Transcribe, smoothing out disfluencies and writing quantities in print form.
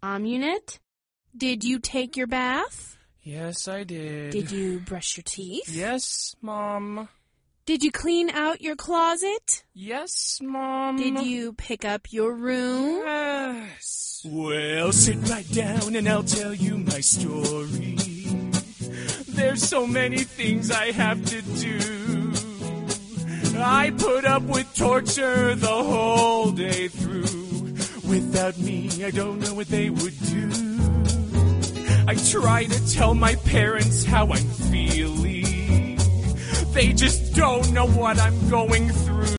Amunet, did you take your bath? Yes, I did. Did you brush your teeth? Yes, Mom. Did you clean out your closet? Yes, Mom. Did you pick up your room? Yes. Well, sit right down and I'll tell you my story. There's so many things I have to do. I put up with torture the whole day through. Without me, I don't know what they would do. I try to tell my parents how I'm feeling. They just don't know what I'm going through.